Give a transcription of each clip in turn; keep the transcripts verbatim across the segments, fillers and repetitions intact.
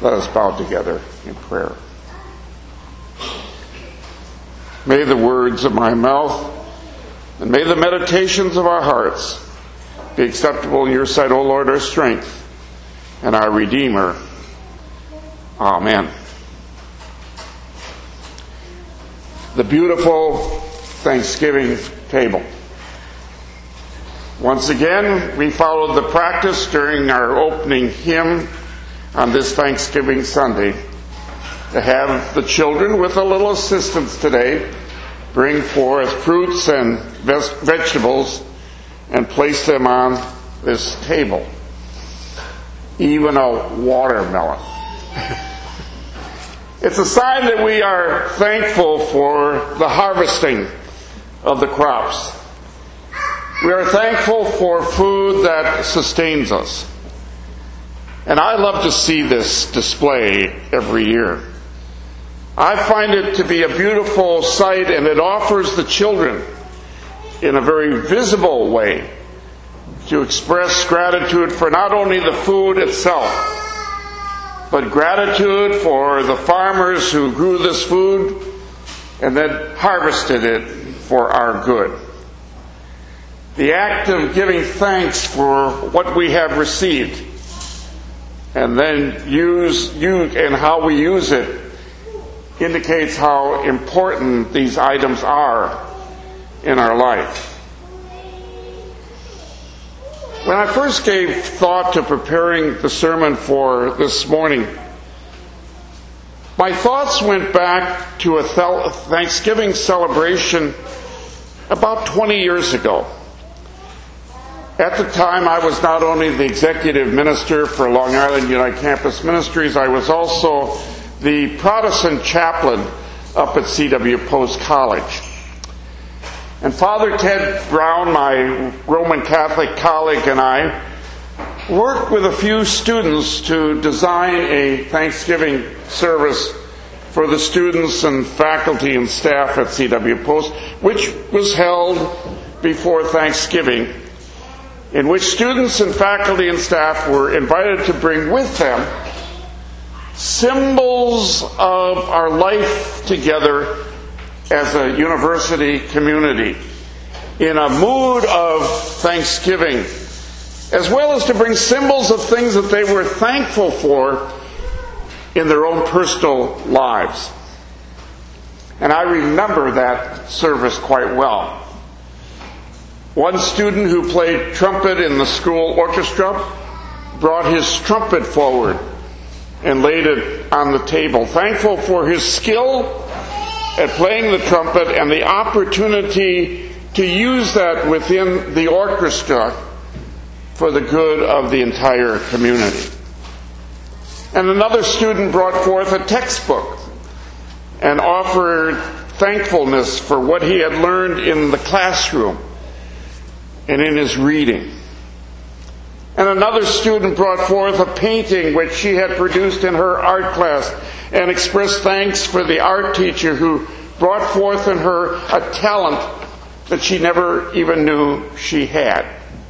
Let us bow together in prayer. May the words of my mouth and may the meditations of our hearts be acceptable in your sight, O Lord, our strength and our Redeemer. Amen. The beautiful Thanksgiving table. Once again, we followed the practice during our opening hymn on this Thanksgiving Sunday to have the children, with a little assistance today, bring forth fruits and vegetables and place them on this table. Even a watermelon. It's a sign that we are thankful for the harvesting of the crops. We are thankful for food that sustains us. And I love to see this display every year. I find it to be a beautiful sight, and it offers the children, in a very visible way, to express gratitude for not only the food itself, but gratitude for the farmers who grew this food and then harvested it for our good. The act of giving thanks for what we have received and then use, use and how we use it indicates how important these items are in our life. When I first gave thought to preparing the sermon for this morning, my thoughts went back to a Thanksgiving celebration about twenty years ago. At the time, I was not only the executive minister for Long Island United Campus Ministries, I was also the Protestant chaplain up at C W Post College. And Father Ted Brown, my Roman Catholic colleague, and I worked with a few students to design a Thanksgiving service for the students and faculty and staff at C W Post, which was held before Thanksgiving, in which students and faculty and staff were invited to bring with them symbols of our life together as a university community in a mood of thanksgiving, as well as to bring symbols of things that they were thankful for in their own personal lives. And I remember that service quite well. One student who played trumpet in the school orchestra brought his trumpet forward and laid it on the table, thankful for his skill at playing the trumpet and the opportunity to use that within the orchestra for the good of the entire community. And another student brought forth a textbook and offered thankfulness for what he had learned in the classroom and in his reading. And another student brought forth a painting which she had produced in her art class and expressed thanks for the art teacher who brought forth in her a talent that she never even knew she had.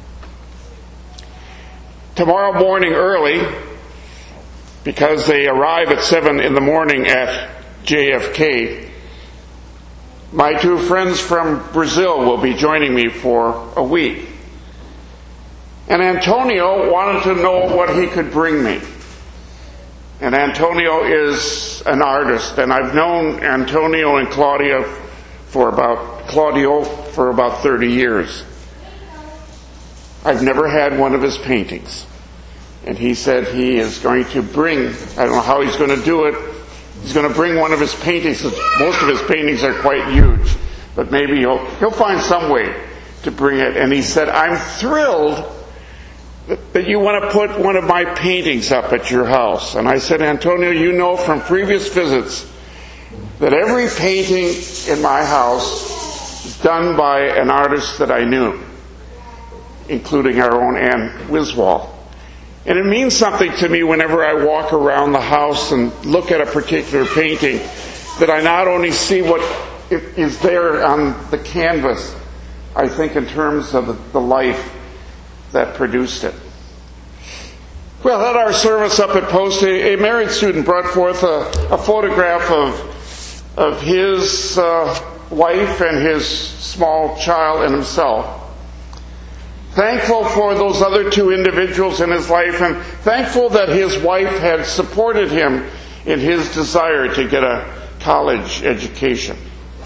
Tomorrow morning early, because they arrive at seven in the morning at J F K, my two friends from Brazil will be joining me for a week. And Antonio wanted to know what he could bring me. And Antonio is an artist, and I've known Antonio and Claudia for about Claudio for about thirty years. I've never had one of his paintings. And he said he is going to bring, I don't know how he's going to do it, he's going to bring one of his paintings. Most of his paintings are quite huge, but maybe he'll, he'll find some way to bring it. And he said, I'm thrilled that you want to put one of my paintings up at your house. And I said, Antonio, you know from previous visits that every painting in my house is done by an artist that I knew, including our own Ann Wiswall. And it means something to me whenever I walk around the house and look at a particular painting, that I not only see what is there on the canvas, I think in terms of the life that produced it. Well, at our service up at Post, a, a married student brought forth a, a photograph of, of his uh, wife and his small child and himself. Thankful for those other two individuals in his life, and thankful that his wife had supported him in his desire to get a college education.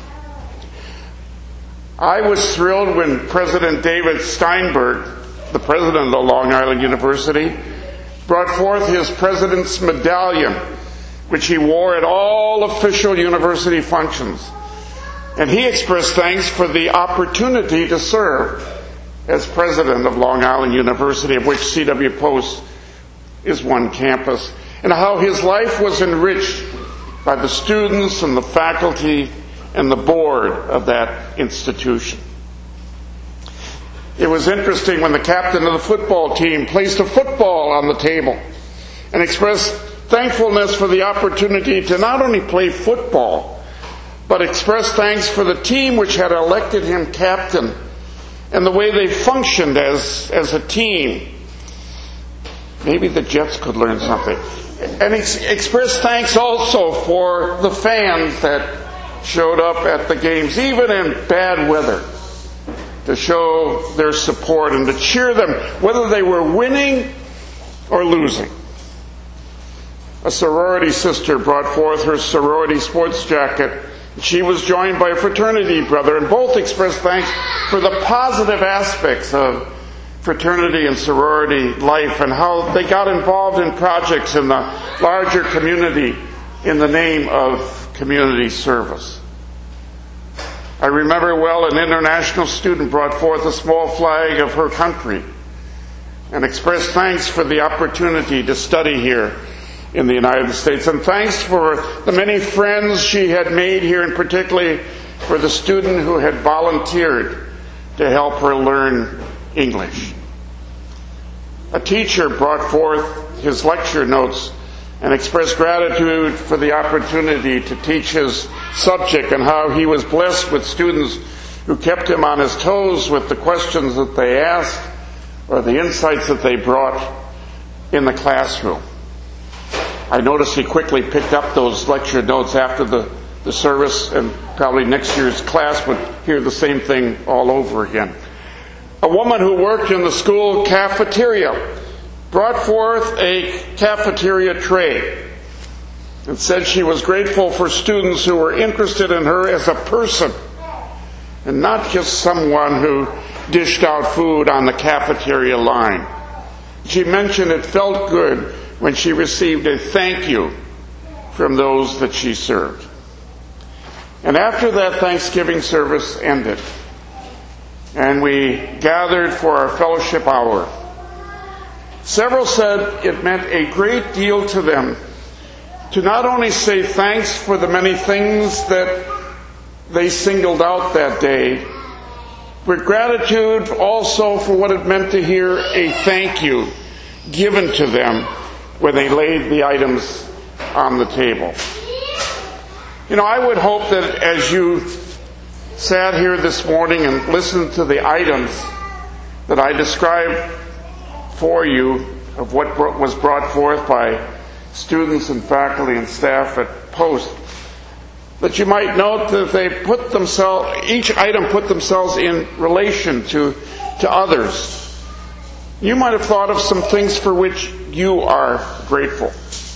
I was thrilled when President David Steinberg, the president of Long Island University, brought forth his President's Medallion, which he wore at all official university functions. And he expressed thanks for the opportunity to serve as president of Long Island University, of which C W Post is one campus, and how his life was enriched by the students and the faculty and the board of that institution. It was interesting when the captain of the football team placed a football on the table and expressed thankfulness for the opportunity to not only play football, but expressed thanks for the team which had elected him captain and the way they functioned as, as a team. Maybe the Jets could learn something. And he expressed thanks also for the fans that showed up at the games, even in bad weather, to show their support and to cheer them, whether they were winning or losing. A sorority sister brought forth her sorority sports jacket. She was joined by a fraternity brother, and both expressed thanks for the positive aspects of fraternity and sorority life and how they got involved in projects in the larger community in the name of community service. I remember well an international student brought forth a small flag of her country and expressed thanks for the opportunity to study here in the United States, and thanks for the many friends she had made here, and particularly for the student who had volunteered to help her learn English. A teacher brought forth his lecture notes and expressed gratitude for the opportunity to teach his subject and how he was blessed with students who kept him on his toes with the questions that they asked or the insights that they brought in the classroom. I noticed he quickly picked up those lecture notes after the, the service, and probably next year's class would hear the same thing all over again. A woman who worked in the school cafeteria brought forth a cafeteria tray and said she was grateful for students who were interested in her as a person and not just someone who dished out food on the cafeteria line. She mentioned it felt good when she received a thank you from those that she served. And after that Thanksgiving service ended, and we gathered for our fellowship hour, several said it meant a great deal to them to not only say thanks for the many things that they singled out that day, but gratitude also for what it meant to hear a thank you given to them when they laid the items on the table. You know, I would hope that as you sat here this morning and listened to the items that I described for you of what was brought forth by students and faculty and staff at Post, that you might note that they put themselves, each item put themselves in relation to, to others. You might have thought of some things for which you are grateful.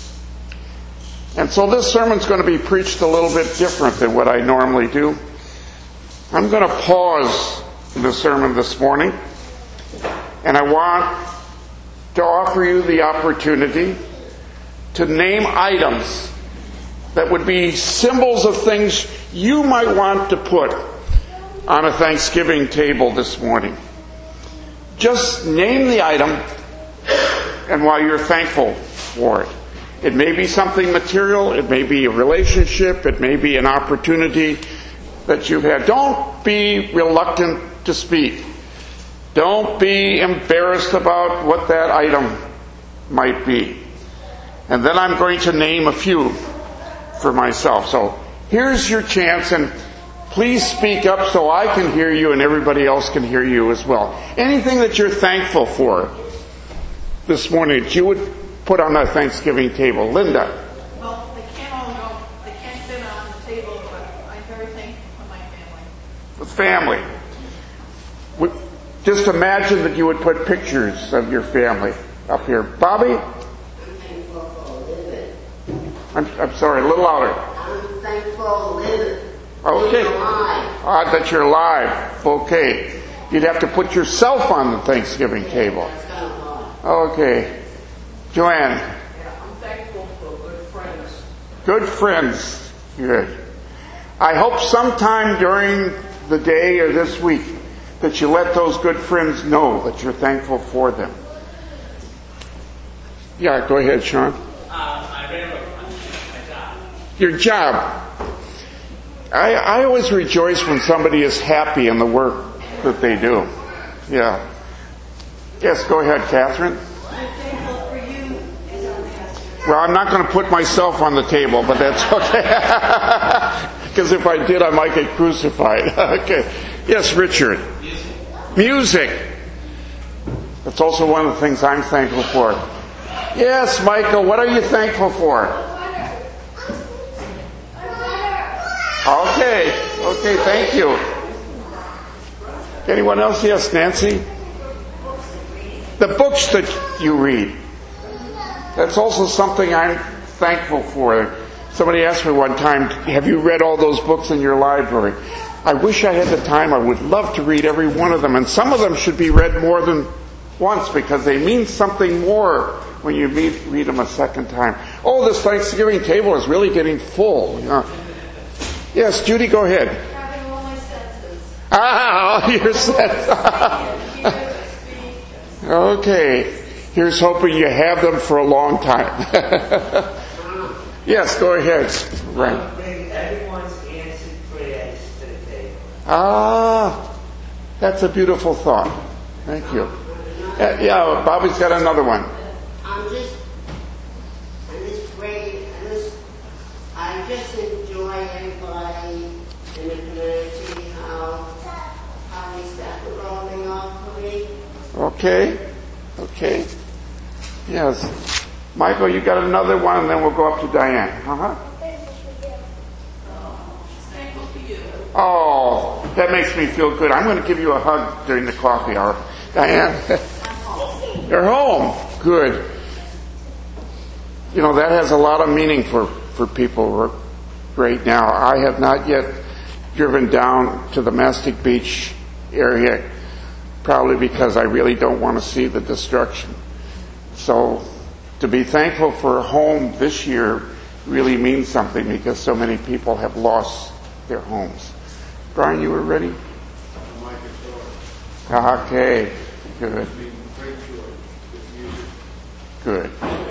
And so this sermon's going to be preached a little bit different than what I normally do. I'm going to pause the sermon this morning, and I want to offer you the opportunity to name items that would be symbols of things you might want to put on a Thanksgiving table this morning. Just name the item, and while you're thankful for it. It may be something material, it may be a relationship, it may be an opportunity that you've had. Don't be reluctant to speak. Don't be embarrassed about what that item might be. And then I'm going to name a few for myself. So here's your chance, and please speak up so I can hear you and everybody else can hear you as well. Anything that you're thankful for this morning that you would put on the Thanksgiving table? Linda? Well, they can't all go, they can't fit on the table, but I'm very thankful for my family. The family. We- Just imagine that you would put pictures of your family up here. Bobby? I'm thankful for living. I'm, I'm sorry, a little louder. I'm thankful for living. Okay. Being alive. Ah, that you're alive. Okay. You'd have to put yourself on the Thanksgiving table. That's kind of hard. Okay. Joanne? Yeah, I'm thankful for good friends. Good friends. Good. I hope sometime during the day or this week that you let those good friends know that you're thankful for them. Yeah, go ahead, Sean. Uh, I remember my job. Your job. I, I always rejoice when somebody is happy in the work that they do. Yeah. Yes, go ahead, Catherine. I'm thankful for you as our pastor. Well, I'm not going to put myself on the table, but that's okay. Because if I did, I might get crucified. Okay. Yes, Richard. Music. Music. That's also one of the things I'm thankful for. Yes, Michael, what are you thankful for? Okay. Okay, thank you. Anyone else? Yes, Nancy? The books that you read. That's also something I'm thankful for. Somebody asked me one time, have you read all those books in your library? I wish I had the time. I would love to read every one of them. And some of them should be read more than once because they mean something more when you read, read them a second time. Oh, this Thanksgiving table is really getting full. You know. Yes, Judy, go ahead. Having all my senses. Ah, your sense. Okay. Here's hoping you have them for a long time. Yes, go ahead. Right. Bring everyone's answered prayers to the table. Ah, that's a beautiful thought. Thank you. Uh, yeah, Bobby's got another one. I'm just, I'm just praying, I'm just, I just enjoy everybody in the community, how, how we start rolling off for me. Okay. Okay. Yes. Michael, you got another one, and then we'll go up to Diane. Uh-huh. Thankful for you. Oh, that makes me feel good. I'm going to give you a hug during the coffee hour. Diane? You're home. Good. You know, that has a lot of meaning for, for people right now. I have not yet driven down to the Mastic Beach area, probably because I really don't want to see the destruction. So to be thankful for a home this year really means something because so many people have lost their homes. Brian, you were ready? Okay, good. Good.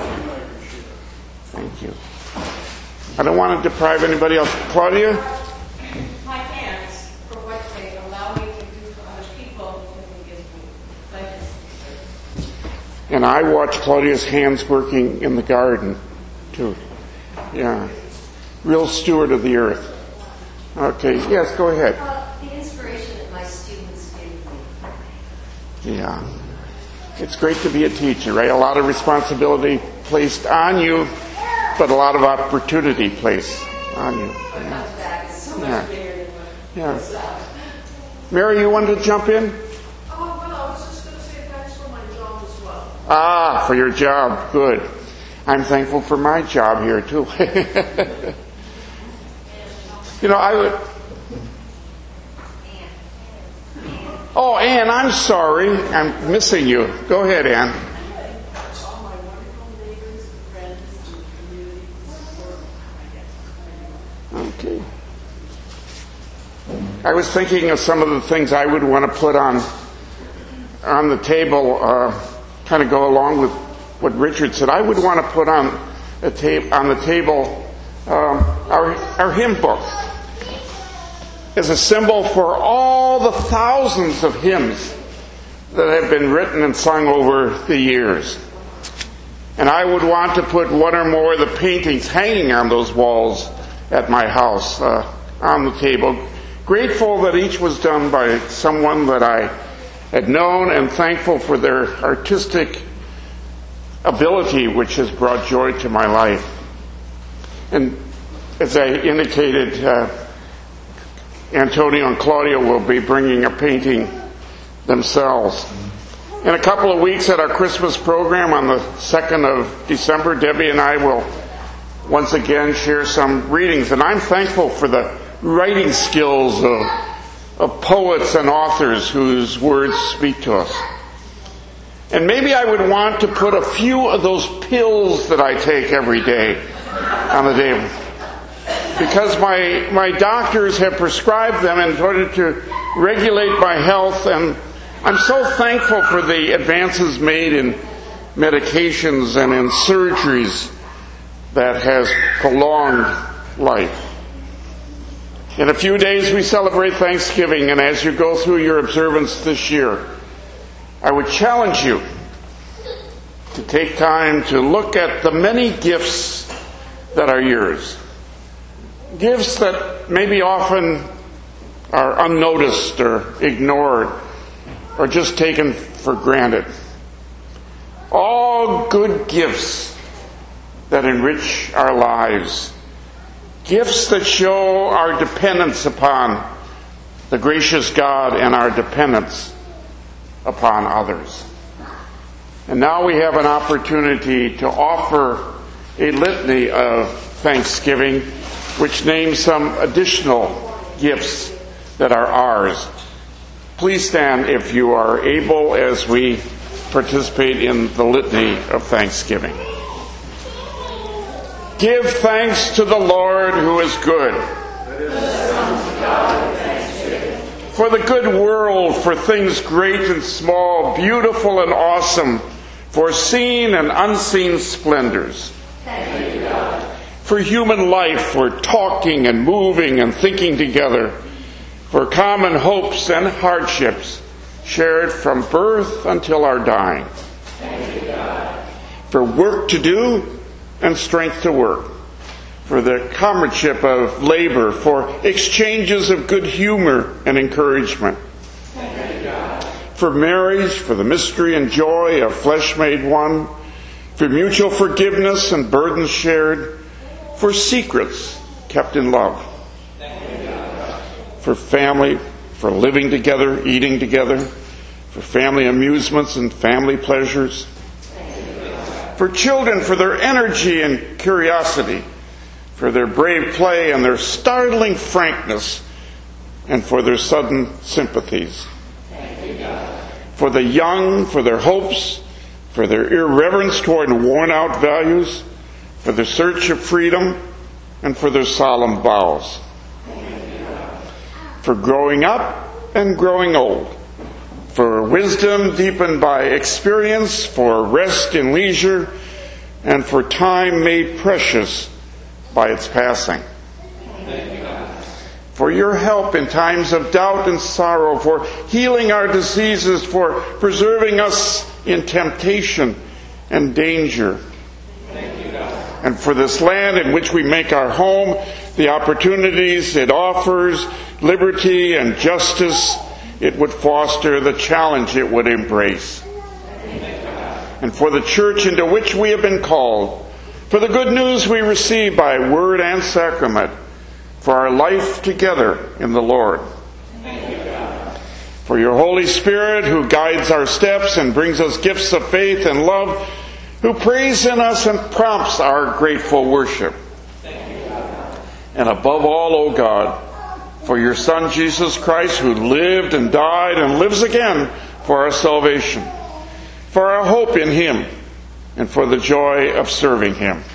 Thank you. I don't want to deprive anybody else. Claudia? My hands for what they allow me to do for other people and gives me pleasure. And I watch Claudia's hands working in the garden, too. Yeah. Real steward of the earth. Okay, yes, go ahead. Uh, the inspiration that my students give me. Yeah. It's great to be a teacher, right? A lot of responsibility placed on you, but a lot of opportunity placed on you. What comes back is so much Yeah. bigger than what Yeah. goes out. Mary, you wanted to jump in? Oh, well, I was just going to say thanks for my job as well. Ah, for your job. Good. I'm thankful for my job here, too. You know, I would... Oh, Ann, I'm sorry. I'm missing you. Go ahead, Ann. All my wonderful neighbors and friends and community support, I guess. Okay. I was thinking of some of the things I would want to put on on the table, uh, kind of go along with what Richard said. I would want to put on the ta- on the table um, our our hymn book as a symbol for all the thousands of hymns that have been written and sung over the years. And I would want to put one or more of the paintings hanging on those walls at my house uh, on the table. Grateful that each was done by someone that I had known and thankful for their artistic ability which has brought joy to my life. And as I indicated, uh, Antonio and Claudia will be bringing a painting themselves. In a couple of weeks at our Christmas program on the second of December, Debbie and I will once again share some readings. And I'm thankful for the writing skills of, of poets and authors whose words speak to us. And maybe I would want to put a few of those pills that I take every day on the table, because my my doctors have prescribed them in order to regulate my health, and I'm so thankful for the advances made in medications and in surgeries that has prolonged life. In a few days we celebrate Thanksgiving, and as you go through your observance this year, I would challenge you to take time to look at the many gifts that are yours. Gifts that maybe often are unnoticed or ignored or just taken for granted. All good gifts that enrich our lives. Gifts that show our dependence upon the gracious God and our dependence upon others. And now we have an opportunity to offer a litany of thanksgiving, which names some additional gifts that are ours. Please stand if you are able as we participate in the litany of thanksgiving. Give thanks to the Lord who is good. For the good world, for things great and small, beautiful and awesome, for seen and unseen splendors. Thank you, God. For human life, for talking and moving and thinking together, for common hopes and hardships shared from birth until our dying. Thank you, God. For work to do and strength to work, for the comradeship of labor, for exchanges of good humor and encouragement, Thank you, God. for marriage, for the mystery and joy of flesh made one, for mutual forgiveness and burdens shared, for secrets kept in love, for family, for living together, eating together, for family amusements and family pleasures, for children, for their energy and curiosity, for their brave play and their startling frankness, and for their sudden sympathies, for the young, for their hopes, for their irreverence toward worn-out values, for the search of freedom, and for their solemn vows, for growing up and growing old, for wisdom deepened by experience, for rest in leisure, and for time made precious by its passing. For your help in times of doubt and sorrow, for healing our diseases, for preserving us in temptation and danger. And for this land in which we make our home, the opportunities it offers, liberty and justice it would foster, the challenge it would embrace. And for the church into which we have been called, for the good news we receive by word and sacrament, for our life together in the Lord. For your Holy Spirit who guides our steps and brings us gifts of faith and love, who prays in us and prompts our grateful worship. And above all, O God, for your Son Jesus Christ, who lived and died and lives again for our salvation, for our hope in him, and for the joy of serving him.